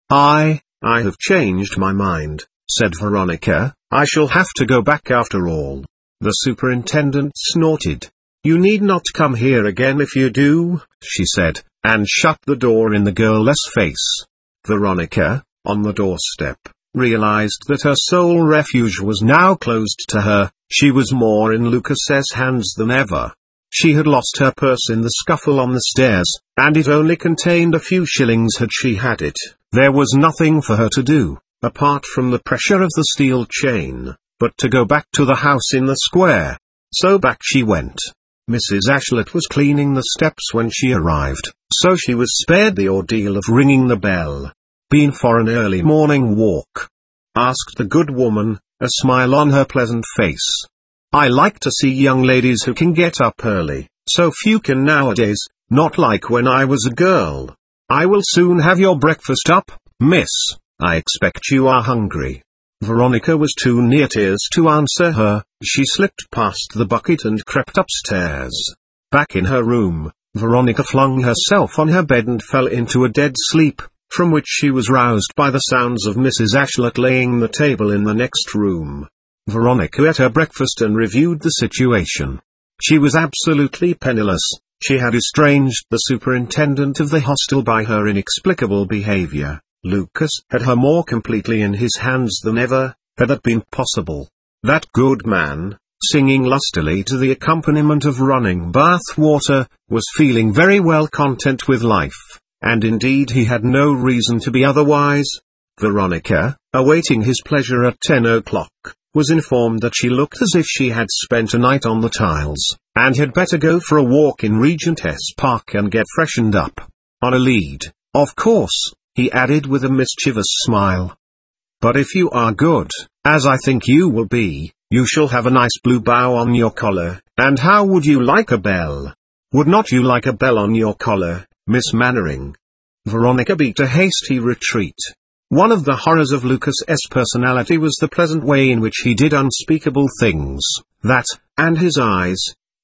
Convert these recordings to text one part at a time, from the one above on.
I have changed my mind," said Veronica. "I shall have to go back after all." The superintendent snorted. "You need not come here again if you do," she said, and shut the door in the girl's face. Veronica, on the doorstep, realized that her sole refuge was now closed to her. She was more in Lucas's hands than ever. She had lost her purse in the scuffle on the stairs, and it only contained a few shillings. Had she had it, there was nothing for her to do, apart from the pressure of the steel chain, but to go back to the house in the square. So back she went. Mrs. Ashlet was cleaning the steps when she arrived, so she was spared the ordeal of ringing the bell. "Been for an early morning walk?" asked the good woman, a smile on her pleasant face. "I like to see young ladies who can get up early. So few can nowadays, not like when I was a girl. I will soon have your breakfast up, miss. I expect you are hungry." Veronica was too near tears to answer her. She slipped past the bucket and crept upstairs. Back in her room, Veronica flung herself on her bed and fell into a dead sleep, from which she was roused by the sounds of Mrs. Ashlet laying the table in the next room. Veronica ate her breakfast and reviewed the situation. She was absolutely penniless. She had estranged the superintendent of the hostel by her inexplicable behavior. Lucas had her more completely in his hands than ever. Had that been possible? That good man, singing lustily to the accompaniment of running bath water, was feeling very well content with life, and indeed he had no reason to be otherwise. Veronica, awaiting his pleasure at 10 o'clock, was informed that she looked as if she had spent a night on the tiles, and had better go for a walk in Regent's Park and get freshened up. On a lead, of course, he added with a mischievous smile. "But if you are good, as I think you will be, you shall have a nice blue bow on your collar. And how would you like a bell? Would not you like a bell on your collar, Miss Mannering?" Veronica beat a hasty retreat. One of the horrors of Lucas's personality was the pleasant way in which he did unspeakable things, that, and his eyes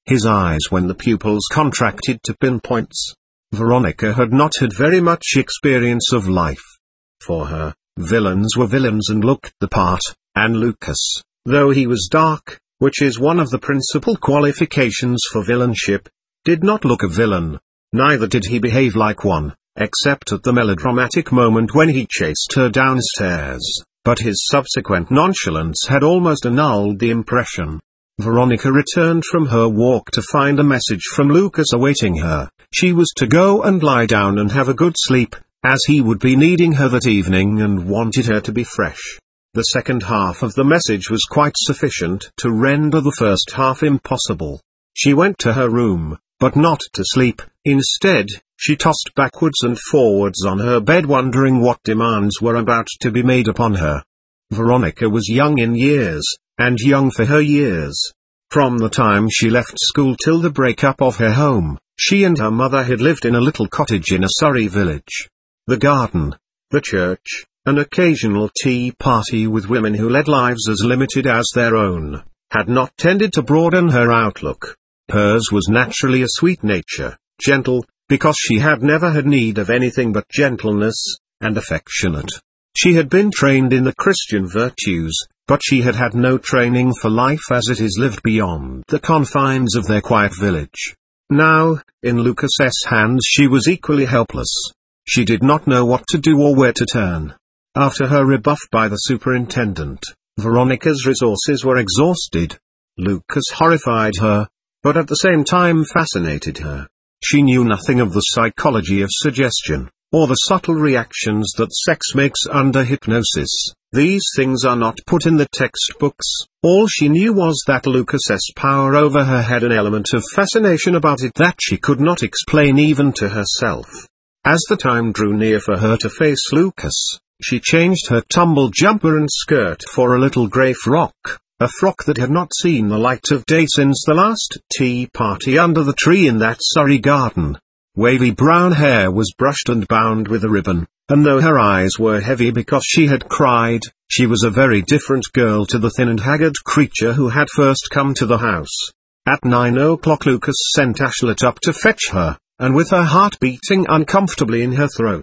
when the pupils contracted to pinpoints. Veronica had not had very much experience of life. For her, villains were villains and looked the part, and Lucas, though he was dark, which is one of the principal qualifications for villainship, did not look a villain. Neither did he behave like one, except at the melodramatic moment when he chased her downstairs, but his subsequent nonchalance had almost annulled the impression. Veronica returned from her walk to find a message from Lucas awaiting her. She was to go and lie down and have a good sleep, as he would be needing her that evening and wanted her to be fresh. The second half of the message was quite sufficient to render the first half impossible. She went to her room, but not to sleep. Instead, she tossed backwards and forwards on her bed, wondering what demands were about to be made upon her. Veronica was young in years, and young for her years. From the time she left school till the break-up of her home, she and her mother had lived in a little cottage in a Surrey village. The garden, the church, an occasional tea party with women who led lives as limited as their own, had not tended to broaden her outlook. Hers was naturally a sweet nature, gentle, because she had never had need of anything but gentleness, and affectionate. She had been trained in the Christian virtues, but she had had no training for life as it is lived beyond the confines of their quiet village. Now, in Lucas's hands she was equally helpless. She did not know what to do or where to turn. After her rebuff by the superintendent, Veronica's resources were exhausted. Lucas horrified her, but at the same time fascinated her. She knew nothing of the psychology of suggestion, or the subtle reactions that sex makes under hypnosis. These things are not put in the textbooks. All she knew was that Lucas's power over her had an element of fascination about it that she could not explain even to herself. As the time drew near for her to face Lucas, she changed her tumble jumper and skirt for a little grey frock, a frock that had not seen the light of day since the last tea party under the tree in that Surrey garden. Wavy brown hair was brushed and bound with a ribbon, and though her eyes were heavy because she had cried, she was a very different girl to the thin and haggard creature who had first come to the house. At 9 o'clock Lucas sent Ashlet up to fetch her, and with her heart beating uncomfortably in her throat,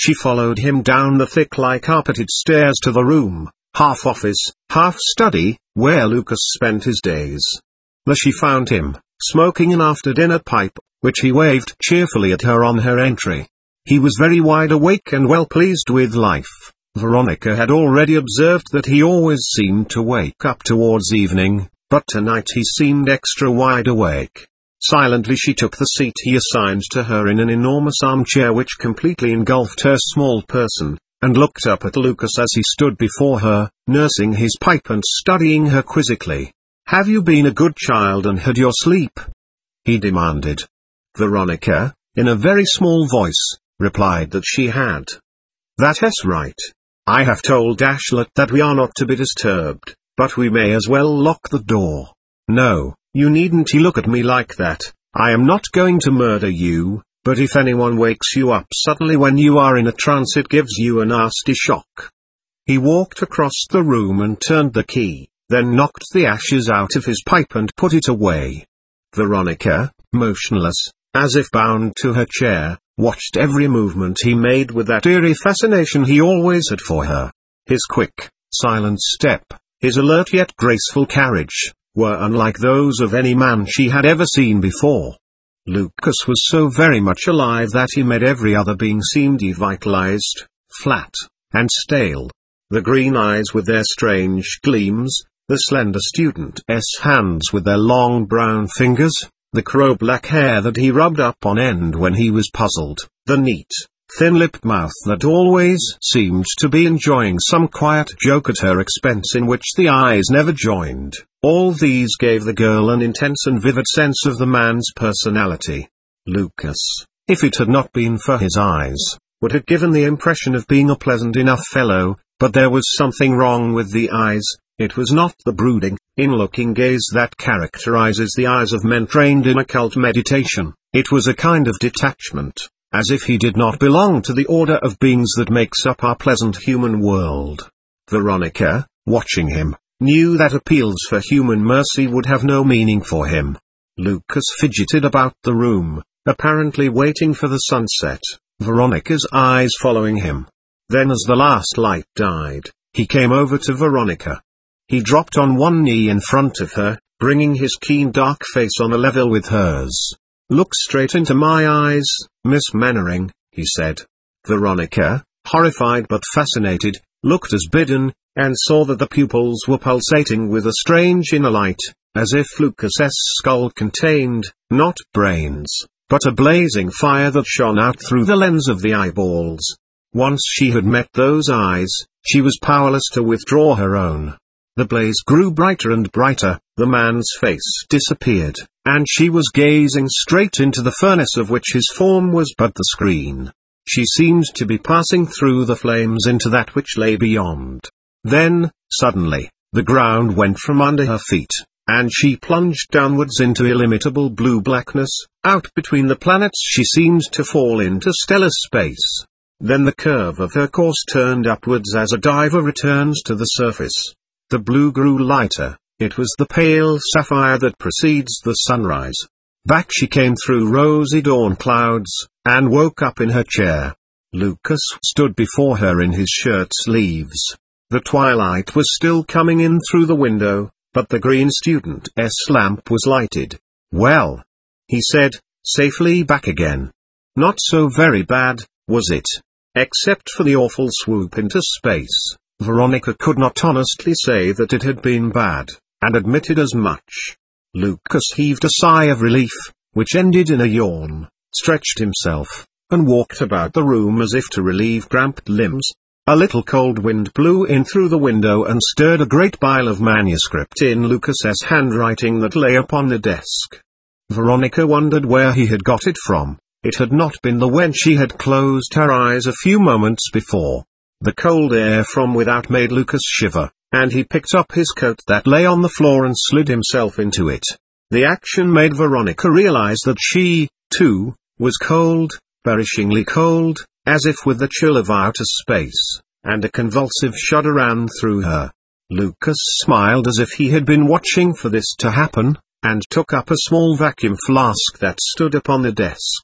She followed him down the thickly carpeted stairs to the room, half office, half study, where Lucas spent his days. There she found him, smoking an after-dinner pipe, which he waved cheerfully at her on her entry. He was very wide awake and well pleased with life. Veronica had already observed that he always seemed to wake up towards evening, but tonight he seemed extra wide awake. Silently she took the seat he assigned to her in an enormous armchair which completely engulfed her small person, and looked up at Lucas as he stood before her, nursing his pipe and studying her quizzically. "Have you been a good child and had your sleep?" he demanded. Veronica, in a very small voice, replied that she had. "That's right. I have told Ashlet that we are not to be disturbed, but we may as well lock the door. No, you needn't look at me like that. I am not going to murder you, but if anyone wakes you up suddenly when you are in a trance it gives you a nasty shock." He walked across the room and turned the key, then knocked the ashes out of his pipe and put it away. Veronica, motionless, as if bound to her chair, watched every movement he made with that eerie fascination he always had for her. His quick, silent step, his alert yet graceful carriage, were unlike those of any man she had ever seen before. Lucas was so very much alive that he made every other being seem devitalized, flat, and stale. The green eyes with their strange gleams, the slender student's hands with their long brown fingers, the crow-black hair that he rubbed up on end when he was puzzled, the neat, thin-lipped mouth that always seemed to be enjoying some quiet joke at her expense in which the eyes never joined, all these gave the girl an intense and vivid sense of the man's personality. Lucas, if it had not been for his eyes, would have given the impression of being a pleasant enough fellow, but there was something wrong with the eyes. It was not the brooding, in-looking gaze that characterizes the eyes of men trained in occult meditation. It was a kind of detachment, as if he did not belong to the order of beings that makes up our pleasant human world. Veronica, watching him, knew that appeals for human mercy would have no meaning for him. Lucas fidgeted about the room, apparently waiting for the sunset, Veronica's eyes following him. Then as the last light died, he came over to Veronica. He dropped on one knee in front of her, bringing his keen dark face on a level with hers. "Look straight into my eyes, Miss Mannering," he said. Veronica, horrified but fascinated, looked as bidden, and saw that the pupils were pulsating with a strange inner light, as if Lucas's skull contained, not brains, but a blazing fire that shone out through the lens of the eyeballs. Once she had met those eyes, she was powerless to withdraw her own. The blaze grew brighter and brighter, the man's face disappeared, and she was gazing straight into the furnace of which his form was but the screen. She seemed to be passing through the flames into that which lay beyond. Then, suddenly, the ground went from under her feet, and she plunged downwards into illimitable blue blackness. Out between the planets she seemed to fall into stellar space. Then the curve of her course turned upwards as a diver returns to the surface. The blue grew lighter, it was the pale sapphire that precedes the sunrise. Back she came through rosy dawn clouds, and woke up in her chair. Lucas stood before her in his shirt sleeves. The twilight was still coming in through the window, but the green student's lamp was lighted. "Well," he said, safely back again. "Not so very bad, was it? Except for the awful swoop into space." Veronica could not honestly say that it had been bad, and admitted as much. Lucas heaved a sigh of relief, which ended in a yawn, stretched himself, and walked about the room as if to relieve cramped limbs. A little cold wind blew in through the window and stirred a great pile of manuscript in Lucas's handwriting that lay upon the desk. Veronica wondered where he had got it from. It had not been the when she had closed her eyes a few moments before. The cold air from without made Lucas shiver, and he picked up his coat that lay on the floor and slid himself into it. The action made Veronica realize that she, too, was cold, perishingly cold, as if with the chill of outer space, and a convulsive shudder ran through her. Lucas smiled as if he had been watching for this to happen, and took up a small vacuum flask that stood upon the desk.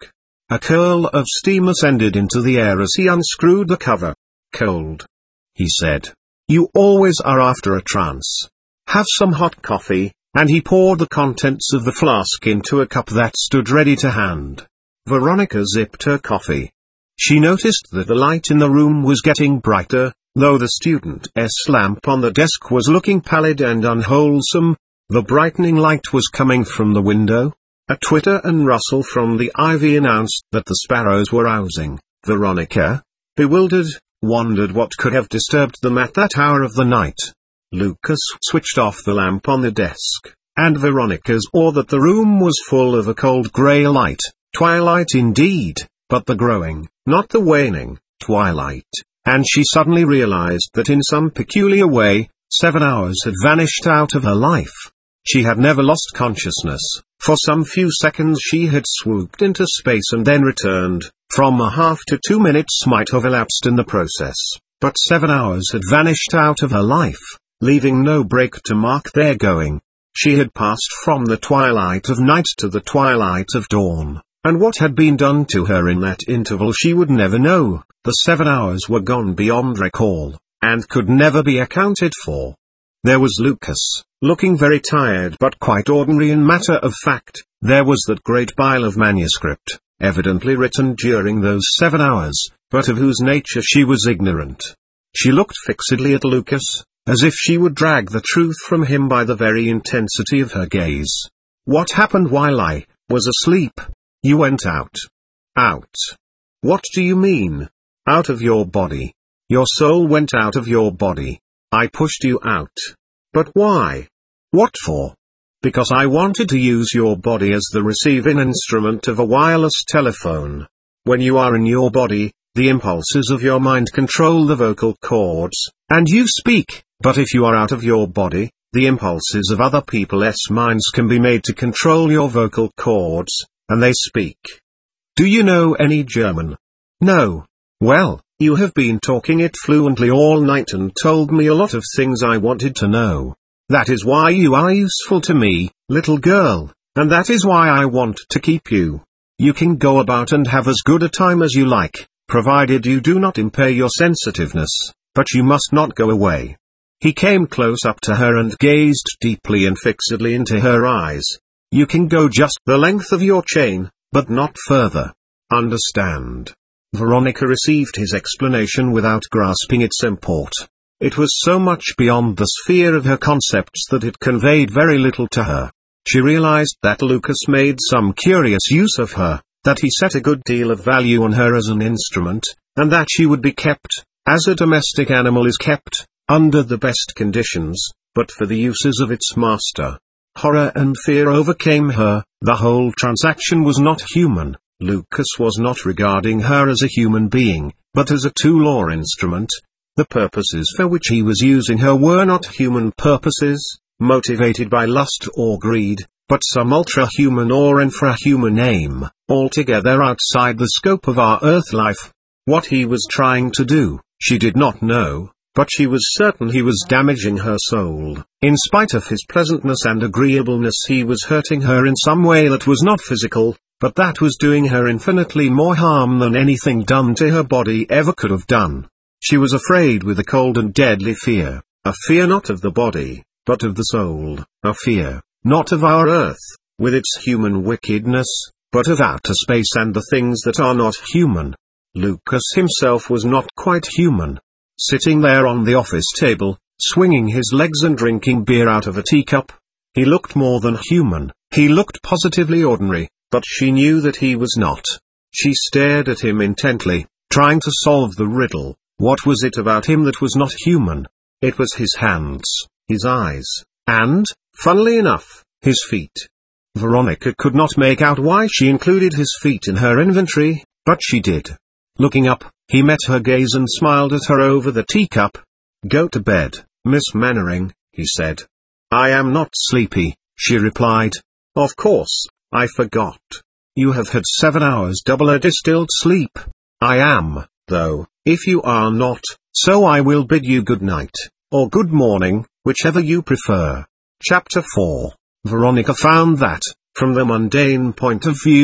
A curl of steam ascended into the air as he unscrewed the cover. "Cold," he said. "You always are after a trance. Have some hot coffee," and he poured the contents of the flask into a cup that stood ready to hand. Veronica zipped her coffee. She noticed that the light in the room was getting brighter, though the student's lamp on the desk was looking pallid and unwholesome. The brightening light was coming from the window. A twitter and rustle from the ivy announced that the sparrows were rousing. Veronica, bewildered, wondered what could have disturbed them at that hour of the night. Lucas switched off the lamp on the desk, and Veronica saw that the room was full of a cold grey light, twilight indeed, but the growing, not the waning, twilight, and she suddenly realized that in some peculiar way, 7 hours had vanished out of her life. She had never lost consciousness. For some few seconds she had swooped into space and then returned. From a half to 2 minutes might have elapsed in the process, but 7 hours had vanished out of her life, leaving no break to mark their going. She had passed from the twilight of night to the twilight of dawn, and what had been done to her in that interval she would never know. The 7 hours were gone beyond recall, and could never be accounted for. There was Lucas, looking very tired but quite ordinary in matter of fact. There was that great pile of manuscript, evidently written during those 7 hours, but of whose nature she was ignorant. She looked fixedly at Lucas, as if she would drag the truth from him by the very intensity of her gaze. "What happened while I was asleep? You went out." "Out? What do you mean?" "Out of your body. Your soul went out of your body. I pushed you out." "But why? What for?" "Because I wanted to use your body as the receiving instrument of a wireless telephone. When you are in your body, the impulses of your mind control the vocal cords, and you speak, but if you are out of your body, the impulses of other people's minds can be made to control your vocal cords, and they speak." "Do you know any German?" "No." "Well, you have been talking it fluently all night and told me a lot of things I wanted to know. That is why you are useful to me, little girl, and that is why I want to keep you. You can go about and have as good a time as you like, provided you do not impair your sensitiveness, but you must not go away." He came close up to her and gazed deeply and fixedly into her eyes. "You can go just the length of your chain, but not further. Understand?" Veronica received his explanation without grasping its import. It was so much beyond the sphere of her concepts that it conveyed very little to her. She realized that Lucas made some curious use of her, that he set a good deal of value on her as an instrument, and that she would be kept, as a domestic animal is kept, under the best conditions, but for the uses of its master. Horror and fear overcame her. The whole transaction was not human. Lucas was not regarding her as a human being, but as a tool or instrument. The purposes for which he was using her were not human purposes, motivated by lust or greed, but some ultra-human or infra-human aim, altogether outside the scope of our earth life. What he was trying to do, she did not know, but she was certain he was damaging her soul. In spite of his pleasantness and agreeableness, he was hurting her in some way that was not physical, but that was doing her infinitely more harm than anything done to her body ever could have done. She was afraid with a cold and deadly fear, a fear not of the body, but of the soul, a fear, not of our earth, with its human wickedness, but of outer space and the things that are not human. Lucas himself was not quite human. Sitting there on the office table, swinging his legs and drinking beer out of a teacup, he looked more than human. He looked positively ordinary, but she knew that he was not. She stared at him intently, trying to solve the riddle. What was it about him that was not human? It was his hands, his eyes, and, funnily enough, his feet. Veronica could not make out why she included his feet in her inventory, but she did. Looking up, he met her gaze and smiled at her over the teacup. "Go to bed, Miss Mannering," he said. "I am not sleepy," she replied. "Of course, I forgot. You have had 7 hours double a distilled sleep. I am, though, if you are not, so I will bid you good night, or good morning, whichever you prefer." Chapter 4. Veronica found that, from the mundane point of view,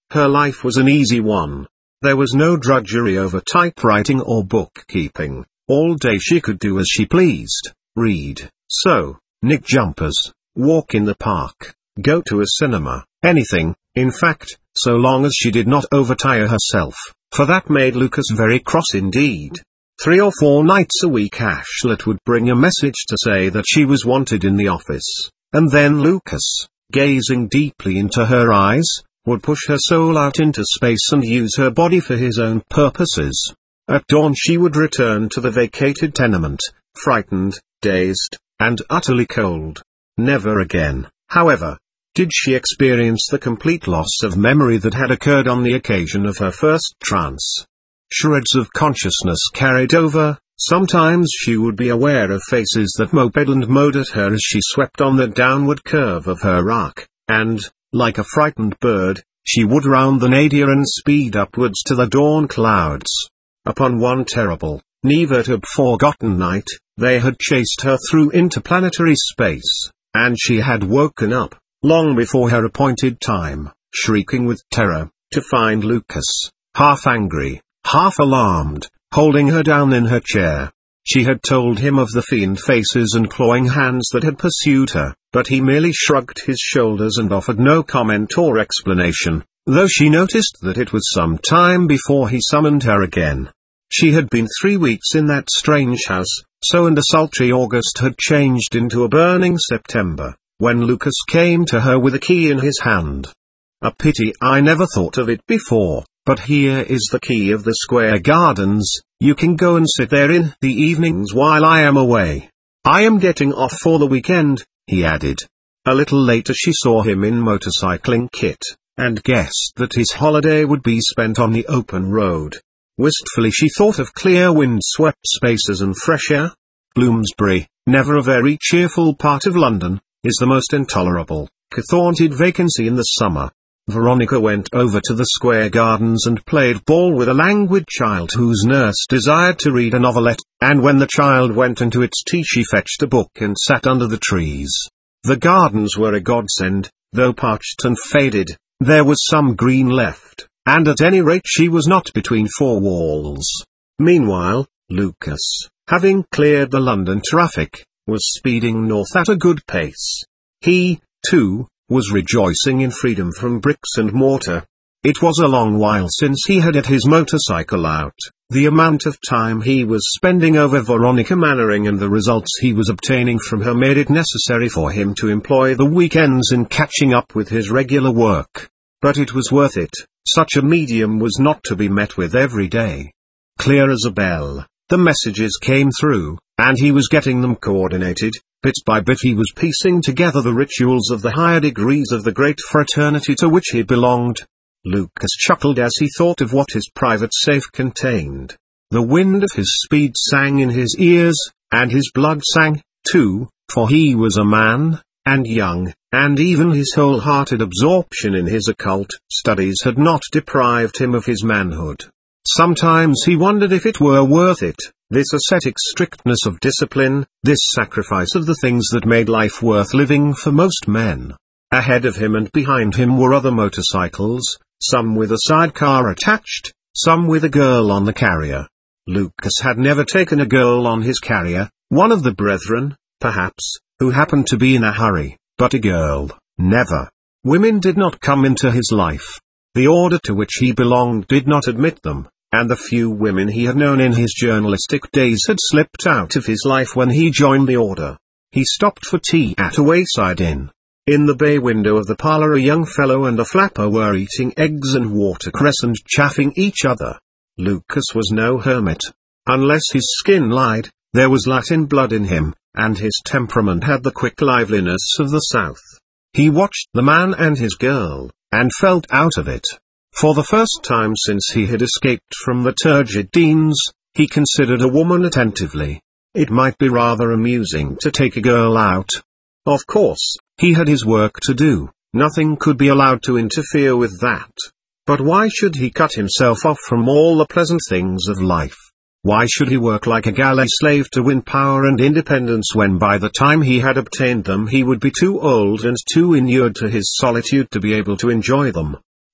Her life was an easy one. There was no drudgery over typewriting or bookkeeping. All day she could do as she pleased, read, sew, knit jumpers, walk in the park, go to a cinema, anything, in fact, so long as she did not overtire herself, for that made Lucas very cross indeed. 3 or 4 nights a week Ashlet would bring a message to say that she was wanted in the office, and then Lucas, gazing deeply into her eyes, would push her soul out into space and use her body for his own purposes. At dawn she would return to the vacated tenement, frightened, dazed, and utterly cold. Never again, however, did she experience the complete loss of memory that had occurred on the occasion of her first trance. Shreds of consciousness carried over. Sometimes she would be aware of faces that moped and mowed at her as she swept on the downward curve of her arc, and, like a frightened bird, she would round the nadir and speed upwards to the dawn clouds. Upon one terrible, never-to-be-forgotten night, they had chased her through interplanetary space, and she had woken up, long before her appointed time, shrieking with terror, to find Lucas, half angry, half alarmed, holding her down in her chair. She had told him of the fiend faces and clawing hands that had pursued her, but he merely shrugged his shoulders and offered no comment or explanation, though she noticed that it was some time before he summoned her again. She had been 3 weeks in that strange house, so and a sultry August had changed into a burning September, when Lucas came to her with a key in his hand. A pity I never thought of it before, but here is the key of the Square Gardens. You can go and sit there in the evenings while I am away. I am getting off for the weekend, he added. A little later she saw him in motorcycling kit, and guessed that his holiday would be spent on the open road. Wistfully she thought of clear wind-swept spaces and fresh air. Bloomsbury, never a very cheerful part of London, is the most intolerable, haunted vacancy in the summer. Veronica went over to the Square Gardens and played ball with a languid child whose nurse desired to read a novelette, and when the child went into its tea she fetched a book and sat under the trees. The gardens were a godsend, though parched and faded, there was some green left, and at any rate she was not between 4 walls. Meanwhile, Lucas, having cleared the London traffic, was speeding north at a good pace. He, too, was rejoicing in freedom from bricks and mortar. It was a long while since he had his motorcycle out. The amount of time he was spending over Veronica Mannering and the results he was obtaining from her made it necessary for him to employ the weekends in catching up with his regular work. But it was worth it. Such a medium was not to be met with every day. Clear as a bell, the messages came through, and he was getting them coordinated. Bit by bit he was piecing together the rituals of the higher degrees of the great fraternity to which he belonged. Lucas chuckled as he thought of what his private safe contained. The wind of his speed sang in his ears, and his blood sang, too, for he was a man, and young, and even his wholehearted absorption in his occult studies had not deprived him of his manhood. Sometimes he wondered if it were worth it, this ascetic strictness of discipline, this sacrifice of the things that made life worth living for most men. Ahead of him and behind him were other motorcycles, some with a sidecar attached, some with a girl on the carrier. Lucas had never taken a girl on his carrier, one of the brethren, perhaps, who happened to be in a hurry, but a girl, never. Women did not come into his life. The order to which he belonged did not admit them, and the few women he had known in his journalistic days had slipped out of his life when he joined the order. He stopped for tea at a wayside inn. In the bay window of the parlour a young fellow and a flapper were eating eggs and watercress and chaffing each other. Lucas was no hermit. Unless his skin lied, there was Latin blood in him, and his temperament had the quick liveliness of the South. He watched the man and his girl, and felt out of it. For the first time since he had escaped from the turgid Deans, he considered a woman attentively. It might be rather amusing to take a girl out. Of course, he had his work to do, nothing could be allowed to interfere with that. But why should he cut himself off from all the pleasant things of life? Why should he work like a galley slave to win power and independence when by the time he had obtained them he would be too old and too inured to his solitude to be able to enjoy them?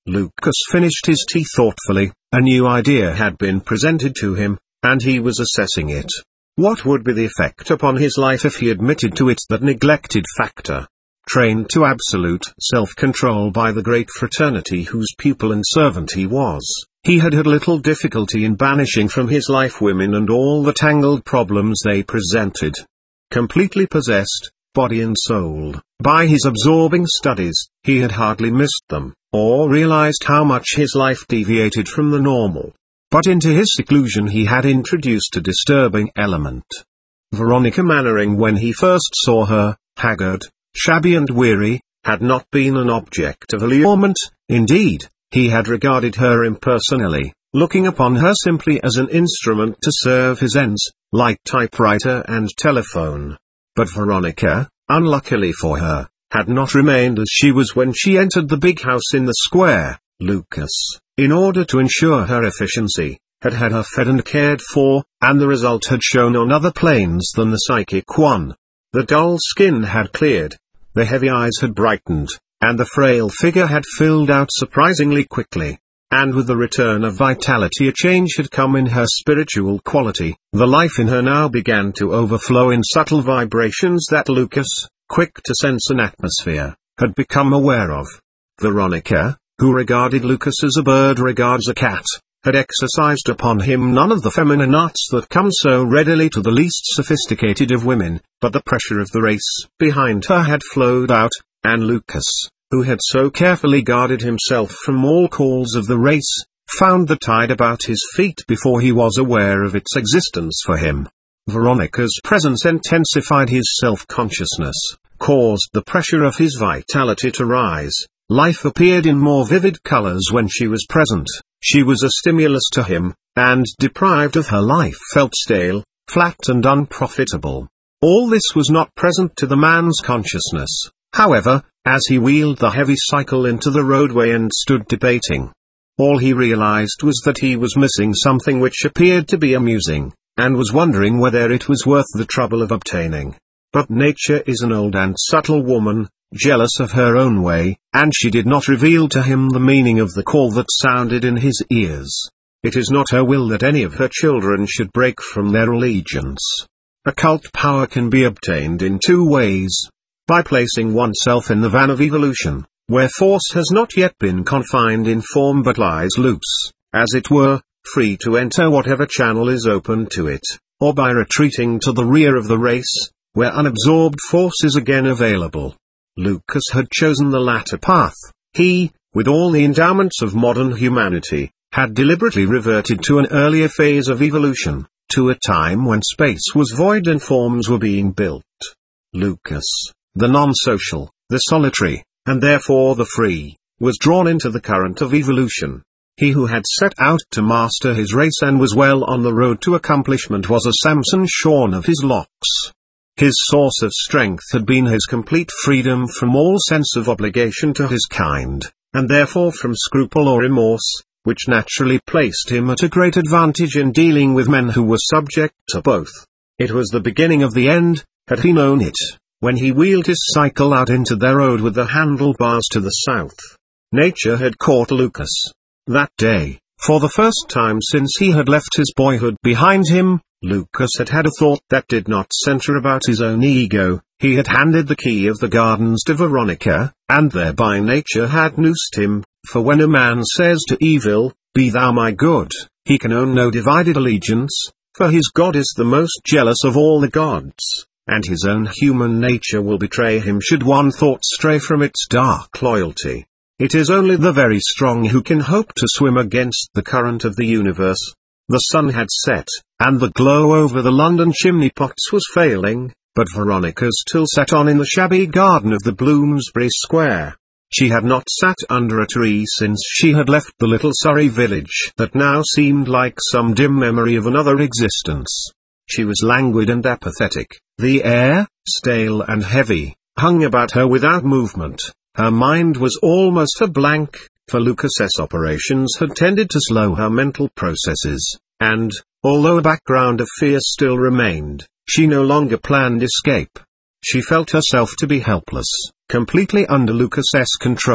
Lucas finished his tea thoughtfully. A new idea had been presented to him, and he was assessing it. What would be the effect upon his life if he admitted to it that neglected factor? Trained to absolute self-control by the great fraternity whose pupil and servant he was, he had had little difficulty in banishing from his life women and all the tangled problems they presented. Completely possessed, body and soul, by his absorbing studies, he had hardly missed them, or realized how much his life deviated from the normal. But into his seclusion he had introduced a disturbing element. Veronica Mannering, when he first saw her, haggard, shabby and weary, had not been an object of allurement. Indeed, he had regarded her impersonally, looking upon her simply as an instrument to serve his ends, like typewriter and telephone. But Veronica, unluckily for her, had not remained as she was when she entered the big house in the square. Lucas, in order to ensure her efficiency, had had her fed and cared for, and the result had shown on other planes than the psychic one. The dull skin had cleared, the heavy eyes had brightened, and the frail figure had filled out surprisingly quickly. And with the return of vitality a change had come in her spiritual quality. The life in her now began to overflow in subtle vibrations that Lucas, quick to sense an atmosphere, had become aware of. Veronica, who regarded Lucas as a bird regards a cat, had exercised upon him none of the feminine arts that come so readily to the least sophisticated of women, but the pressure of the race behind her had flowed out, and Lucas, who had so carefully guarded himself from all calls of the race, found the tide about his feet before he was aware of its existence for him. Veronica's presence intensified his self-consciousness, caused the pressure of his vitality to rise. Life appeared in more vivid colors when she was present. She was a stimulus to him, and deprived of her life felt stale, flat and unprofitable. All this was not present to the man's consciousness, however, as he wheeled the heavy cycle into the roadway and stood debating. All he realized was that he was missing something which appeared to be amusing, and was wondering whether it was worth the trouble of obtaining. But nature is an old and subtle woman, jealous of her own way, and she did not reveal to him the meaning of the call that sounded in his ears. It is not her will that any of her children should break from their allegiance. Occult power can be obtained in two ways. By placing oneself in the van of evolution, where force has not yet been confined in form but lies loose, as it were, free to enter whatever channel is open to it, or by retreating to the rear of the race, where unabsorbed force is again available. Lucas had chosen the latter path. He, with all the endowments of modern humanity, had deliberately reverted to an earlier phase of evolution, to a time when space was void and forms were being built. Lucas, the non-social, the solitary, and therefore the free, was drawn into the current of evolution. He who had set out to master his race and was well on the road to accomplishment was a Samson shorn of his locks. His source of strength had been his complete freedom from all sense of obligation to his kind, and therefore from scruple or remorse, which naturally placed him at a great advantage in dealing with men who were subject to both. It was the beginning of the end, had he known it, when he wheeled his cycle out into the road with the handlebars to the south. Nature had caught Lucas. That day, for the first time since he had left his boyhood behind him, Lucas had had a thought that did not center about his own ego. He had handed the key of the gardens to Veronica, and thereby nature had noosed him, for when a man says to evil, "Be thou my good," he can own no divided allegiance, for his God is the most jealous of all the gods, and his own human nature will betray him should one thought stray from its dark loyalty. It is only the very strong who can hope to swim against the current of the universe. The sun had set, and the glow over the London chimney pots was failing, but Veronica still sat on in the shabby garden of the Bloomsbury Square. She had not sat under a tree since she had left the little Surrey village that now seemed like some dim memory of another existence. She was languid and apathetic. The air, stale and heavy, hung about her without movement. Her mind was almost a blank, for Lucas's operations had tended to slow her mental processes, and, although a background of fear still remained, she no longer planned escape. She felt herself to be helpless, completely under Lucas's control,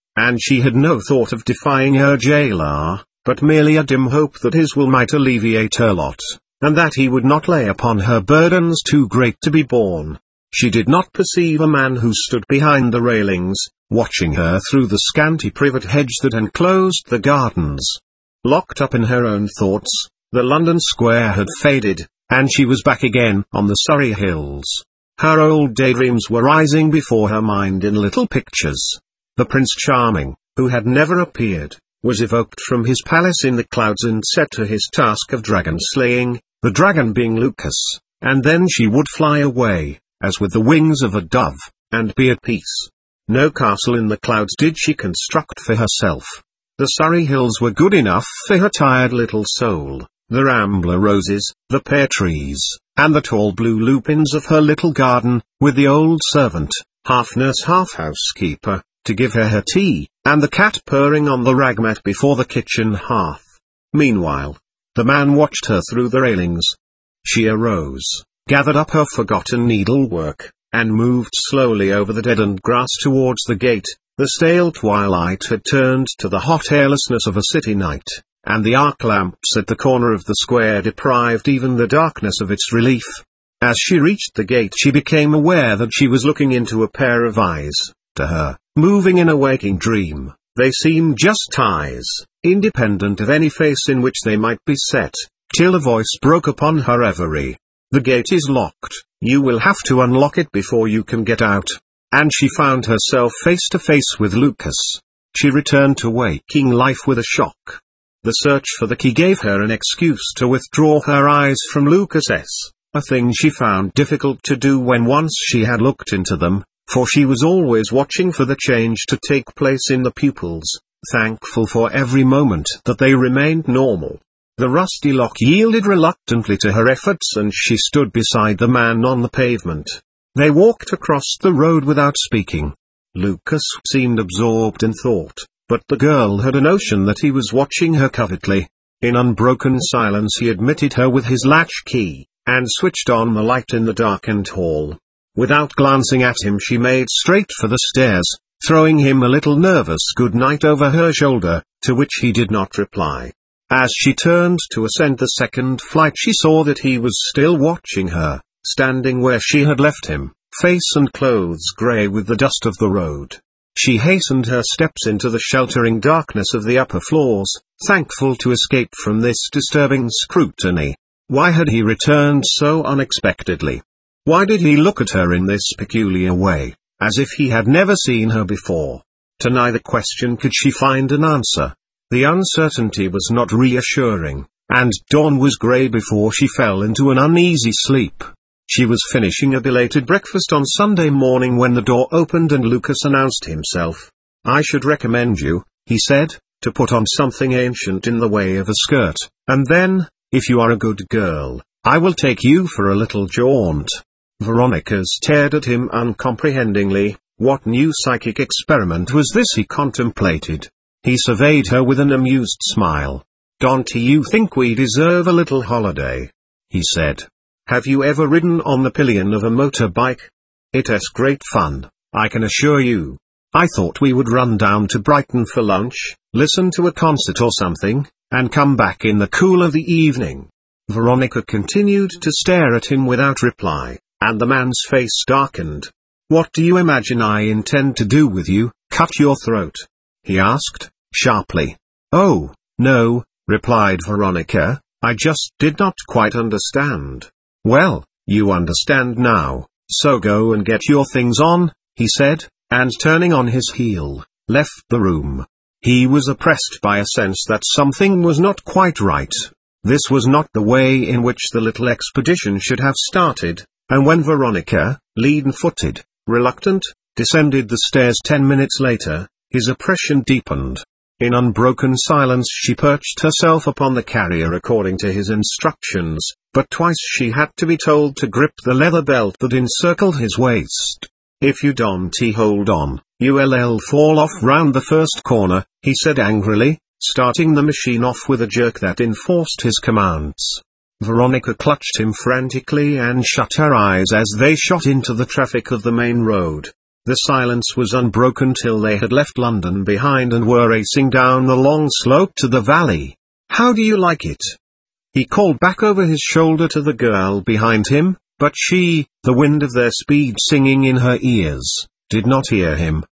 and she had no thought of defying her jailer, but merely a dim hope that his will might alleviate her lot, and that he would not lay upon her burdens too great to be borne. She did not perceive a man who stood behind the railings, watching her through the scanty privet hedge that enclosed the gardens. Locked up in her own thoughts, the London square had faded, and she was back again on the Surrey hills. Her old daydreams were rising before her mind in little pictures. The Prince Charming, who had never appeared, was evoked from his palace in the clouds and set to his task of dragon slaying, the dragon being Lucas, and then she would fly away, as with the wings of a dove, and be at peace. No castle in the clouds did she construct for herself. The Surrey hills were good enough for her tired little soul, the rambler roses, the pear trees, and the tall blue lupins of her little garden, with the old servant, half-nurse half-housekeeper, to give her tea, and the cat purring on the rag mat before the kitchen hearth. Meanwhile, the man watched her through the railings. She arose, gathered up her forgotten needlework, and moved slowly over the deadened grass towards the gate. The stale twilight had turned to the hot airlessness of a city night, and the arc lamps at the corner of the square deprived even the darkness of its relief. As she reached the gate she became aware that she was looking into a pair of eyes. To her, moving in a waking dream, they seemed just eyes, independent of any face in which they might be set, till a voice broke upon her reverie. "The gate is locked, you will have to unlock it before you can get out." And she found herself face to face with Lucas. She returned to waking life with a shock. The search for the key gave her an excuse to withdraw her eyes from Lucas's, a thing she found difficult to do when once she had looked into them, for she was always watching for the change to take place in the pupils, thankful for every moment that they remained normal. The rusty lock yielded reluctantly to her efforts and she stood beside the man on the pavement. They walked across the road without speaking. Lucas seemed absorbed in thought, but the girl had a notion that he was watching her covertly. In unbroken silence he admitted her with his latch key, and switched on the light in the darkened hall. Without glancing at him she made straight for the stairs, throwing him a little nervous good night over her shoulder, to which he did not reply. As she turned to ascend the second flight she saw that he was still watching her, standing where she had left him, face and clothes grey with the dust of the road. She hastened her steps into the sheltering darkness of the upper floors, thankful to escape from this disturbing scrutiny. Why had he returned so unexpectedly? Why did he look at her in this peculiar way, as if he had never seen her before? To neither question could she find an answer. The uncertainty was not reassuring, and dawn was grey before she fell into an uneasy sleep. She was finishing a belated breakfast on Sunday morning when the door opened and Lucas announced himself. "I should recommend you," he said, "to put on something ancient in the way of a skirt, and then, if you are a good girl, I will take you for a little jaunt." Veronica stared at him uncomprehendingly. What new psychic experiment was this he contemplated? He surveyed her with an amused smile. "Don't you think we deserve a little holiday?" he said. "Have you ever ridden on the pillion of a motorbike? It's great fun, I can assure you. I thought we would run down to Brighton for lunch, listen to a concert or something, and come back in the cool of the evening." Veronica continued to stare at him without reply, and the man's face darkened. "What do you imagine I intend to do with you, cut your throat?" he asked, sharply. "Oh, no," replied Veronica, "I just did not quite understand." "Well, you understand now, so go and get your things on," he said, and turning on his heel, left the room. He was oppressed by a sense that something was not quite right. This was not the way in which the little expedition should have started, and when Veronica, leaden-footed, reluctant, descended the stairs 10 minutes later, his oppression deepened. In unbroken silence she perched herself upon the carrier according to his instructions, but twice she had to be told to grip the leather belt that encircled his waist. "If you don't hold on, you'll fall off round the first corner," he said angrily, starting the machine off with a jerk that enforced his commands. Veronica clutched him frantically and shut her eyes as they shot into the traffic of the main road. The silence was unbroken till they had left London behind and were racing down the long slope to the valley. "How do you like it?" he called back over his shoulder to the girl behind him, but she, the wind of their speed singing in her ears, did not hear him.